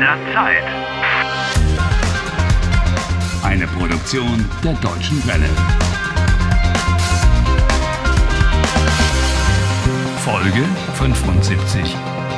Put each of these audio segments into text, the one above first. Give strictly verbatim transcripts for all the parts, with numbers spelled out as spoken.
der Zeit. Eine Produktion der Deutschen Welle. Folge fünfundsiebzig.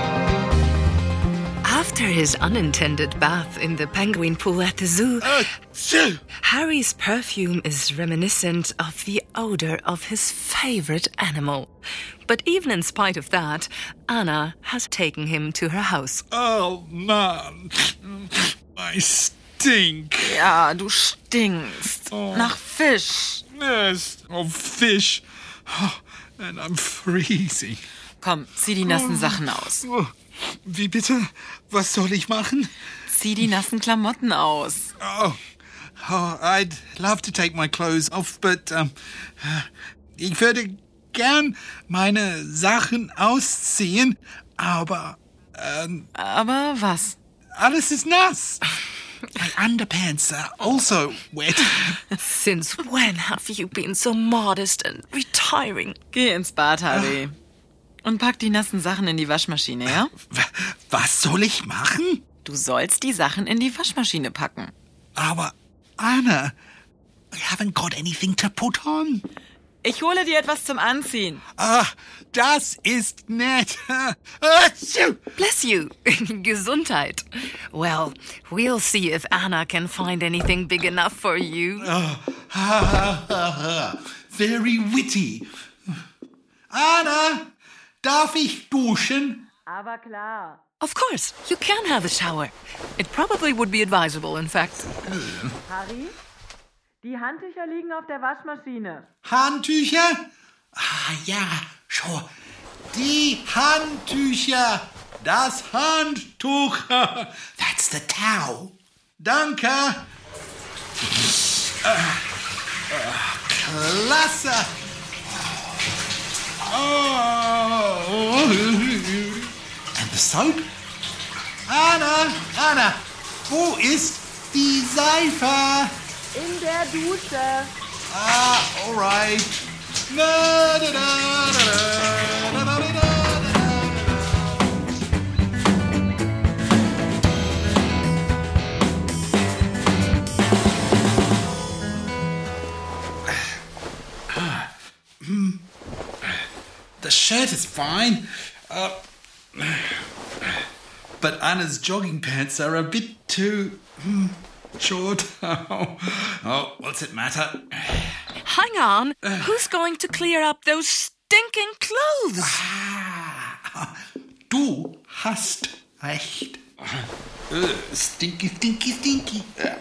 After his unintended bath in the penguin pool at the zoo, Harry's perfume is reminiscent of the odor of his favorite animal. But even in spite of that, Anna has taken him to her house. Oh, Mann. I stink. Ja, du stinkst. Oh. Nach Fisch. Yes. Oh, fish. Oh, and I'm freezing. Komm, zieh die nassen Sachen aus. Oh, wie bitte? Was soll ich machen? Zieh die nassen Klamotten aus. Oh, oh I'd love to take my clothes off, but um, ich würde gern meine Sachen ausziehen, aber ähm, Aber was? alles ist nass. My underpants are also wet. Since when have you been so modest and retiring? Geh ins Bad, Harry. Und pack die nassen Sachen in die Waschmaschine, ja? Was soll ich machen? Du sollst die Sachen in die Waschmaschine packen. Aber, Anna, I haven't got anything to put on. Ich hole dir etwas zum Anziehen. Ah, das ist nett. Bless you. Gesundheit. Well, we'll see if Anna can find anything big enough for you. Very witty. Anna, darf ich duschen? Aber klar. Of course, you can have a shower. It probably would be advisable, in fact. Harry, die Handtücher liegen auf der Waschmaschine. Handtücher? Ah, ja, schon. Die Handtücher. Das Handtuch. That's the towel. Danke. Ah, ah, klasse. Oh. And the soap? Anna, Anna, wo ist die Seife? In der Dusche. Ah, all right. Na, da, da, da, da, da, da, da, The shirt is fine, uh, but Anna's jogging pants are a bit too hmm, short. Oh, oh, what's it matter? Hang on. Who's going to clear up those stinking clothes? Ah, du hast recht. Uh, stinky, stinky, stinky.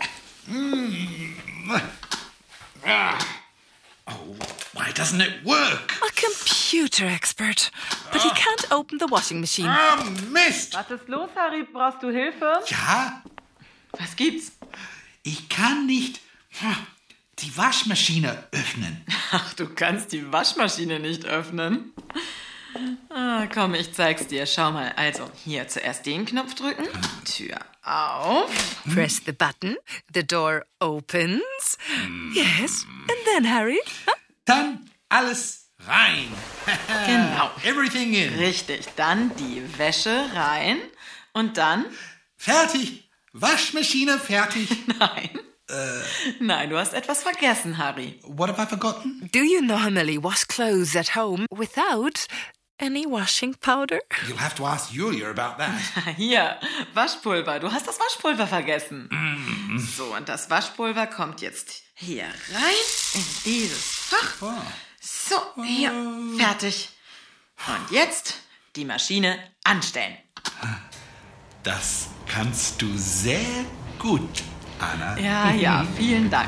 Mm. Ah. Oh, why doesn't it work? A computer expert. But he can't open the washing machine. Ah, Mist! Was ist los, Harry? Brauchst du Hilfe? Ja, Was gibt's? ich kann nicht die Waschmaschine öffnen. Ach, du kannst die Waschmaschine nicht öffnen. Ah, komm, ich zeig's dir. Schau mal. Also, hier zuerst den Knopf drücken. Tür auf. Press the button. The door opens. Yes. And then, Harry? Huh? Dann alles rein. Genau. Everything in. Richtig. Dann die Wäsche rein. Und dann... Fertig. Waschmaschine fertig. Nein. Nein, du hast etwas vergessen, Harry. What have I forgotten? Do you normally wash clothes at home without any washing powder? You'll have to ask Julia about that. Hier, Waschpulver. Du hast das Waschpulver vergessen. Mm. So, und das Waschpulver kommt jetzt hier rein in dieses Fach. Oh. So, hier, fertig. Und jetzt die Maschine anstellen. Das kannst du sehr gut, Anna. Ja, ja, vielen Dank.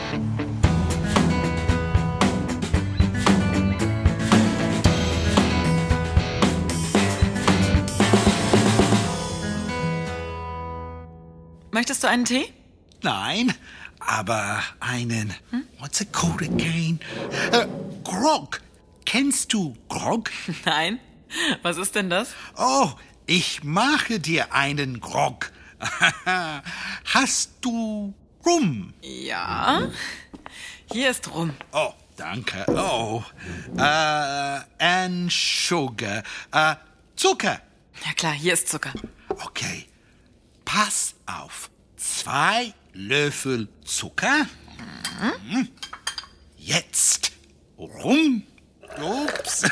Möchtest du einen Tee? Nein, aber einen, hm? What's it called again? Uh, Grog. Kennst du Grog? Nein. Was ist denn das? Oh, ich mache dir einen Grog. Hast du Rum? Ja. Hier ist Rum. Oh, danke. Oh, uh, and sugar. Uh, Zucker. Ja klar, hier ist Zucker. Okay. pass auf. Zwei Löffel Zucker. Mhm. Jetzt rum. Ups.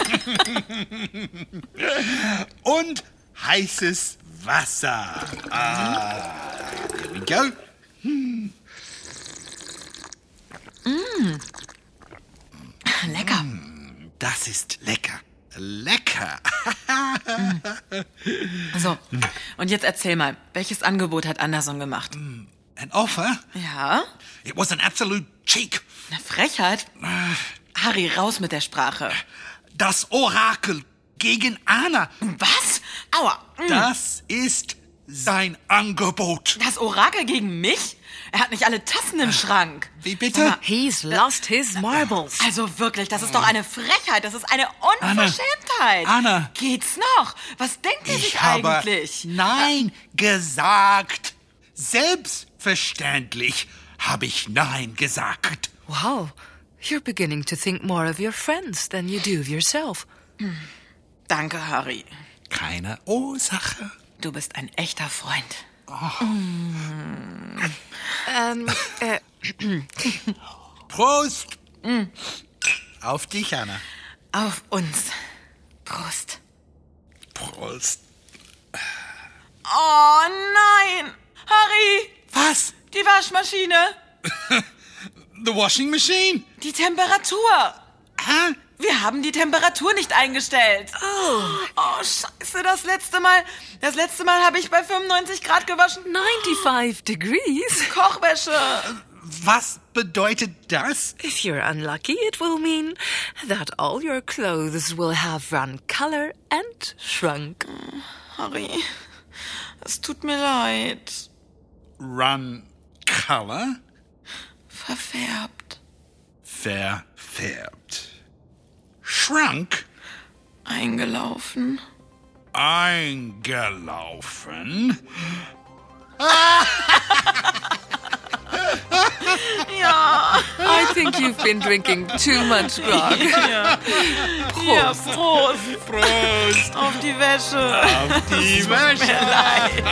Und heißes Wasser. Ah, here we go. Hm. Mm. Lecker. Das ist lecker. Lecker. mm. So, und jetzt erzähl mal, welches Angebot hat Anderson gemacht? An offer? Ja? It was an absolute cheek. Eine Frechheit? Harry, raus mit der Sprache. Das Orakel gegen Anna. Was? Aua. Mm. Das ist sein Angebot. Das Orakel gegen mich? Er hat nicht alle Tassen im Schrank. Wie bitte? He's lost his marbles. Also wirklich, das ist doch eine Frechheit. Das ist eine Unverschämtheit. Anna. Anna. Geht's noch? Was denkt er sich Ich habe eigentlich? Nein gesagt. Selbstverständlich habe ich Nein gesagt. Wow, you're beginning to think more of your friends than you do of yourself. Danke, Harry. Keine Ursache. Du bist ein echter Freund. Oh. Mm. ähm, äh. Prost! Mm. Auf dich, Anna. Auf uns. Prost. Prost. Oh nein! Harry! Was? Die Waschmaschine! The washing machine? Die Temperatur! Hä? Wir haben die Temperatur nicht eingestellt. Oh. Oh, scheiße, das letzte Mal, das letzte Mal habe ich bei fünfundneunzig Grad gewaschen. ninety-five degrees? Kochwäsche. Was bedeutet das? If you're unlucky, it will mean that all your clothes will have run color and shrunk. Harry, es tut mir leid. Run color? Verfärbt. Verfärbt. Shrunk? Eingelaufen. Eingelaufen? Ja. I think you've been drinking too much grog. Ja. Prost. Ja, Prost. Prost. Auf die Wäsche. Auf die Wäsche. Tut mir leid.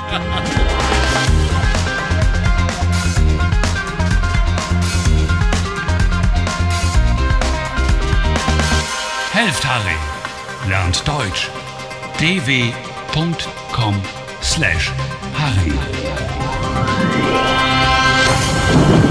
Helft Harry. Lernt Deutsch. d w punkt com slash Harry.